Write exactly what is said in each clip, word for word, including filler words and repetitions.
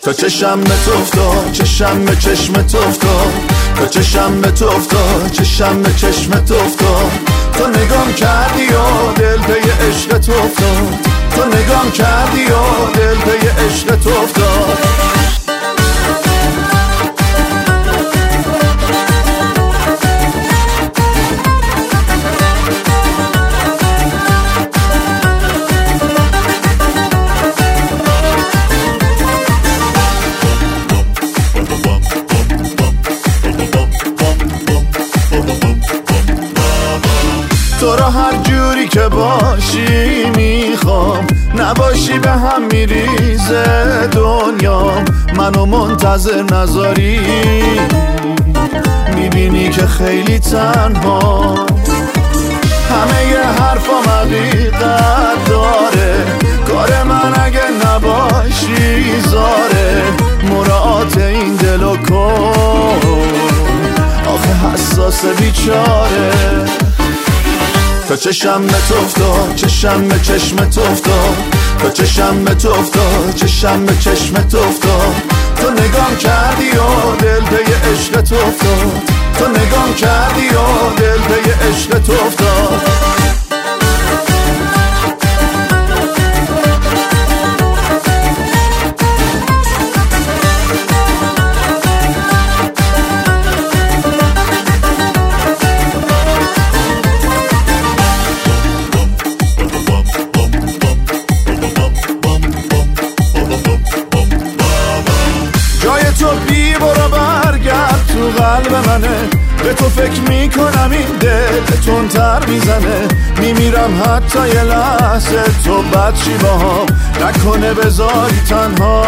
تا چشم به تو افتاد، چشم به چشم تو افتاد، تا چشم به تو افتاد، چشم به چشم تو افتاد. تو نگام کردی و دل پی عشق تو افتاد، تو نگام کردی و دل پی عشق تو افتاد. تو را هر جوری که باشی میخوام، نباشی به هم میریزه دنیام. منو منتظر نذاری، میبینی که خیلی تنها. همه ی حرفام حقیقت داره، کار من اگه نباشی زاره. مراعات این دلو کن، آخه حساس بیچاره. تا چشم به تو افتاد، چشم به چشم تو افتاد، تا چشم به تو افتاد، چشم به چشم تو افتاد. تو نگام کردی و دل پی عشق تو افتاد، تو نگام کردی و دل پی عشق تو افتاد. تو بی برو برگرد تو قلب منه، به تو فکر میکنم این دل تندتر میزنه. میمیرم حتی یه لحظه تو بچی باهام، نکنه بذاری تنها.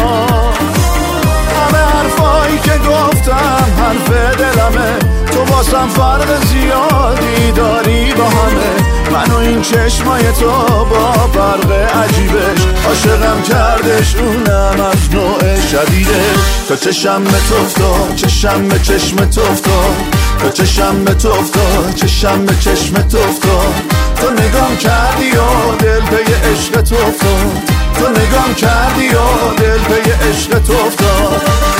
همه حرفایی که گفتم حرف دلمه، تو واسم فرق زیادی داری با همه. من و این چشمای تو با برق عجیبش، عاشقم کردش اونم از نوع شدیدش. تا چشم به تو افتاد، چشم به چشم تو افتاد، تا چشم به تو افتاد، چشم به چشم تو افتاد. تو نگام کردی و دل پی عشق تو افتاد، تو نگام کردی و دل پی عشق تو افتاد.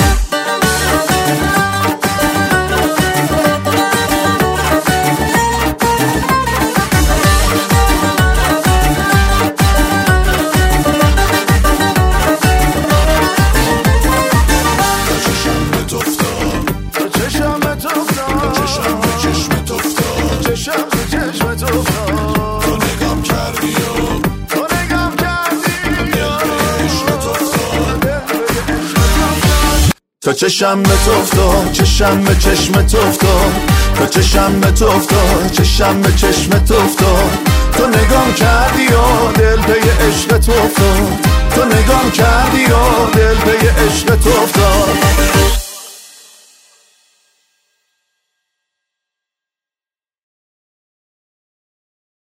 تا چشم به تو افتاد، چشم به چشم تو افتاد، تا چشم به تو افتاد، چشم به چشم تو افتاد. تو نگام کردی و دل پی عشق تو افتاد، تو نگام کردی و دل پی عشق تو افتاد.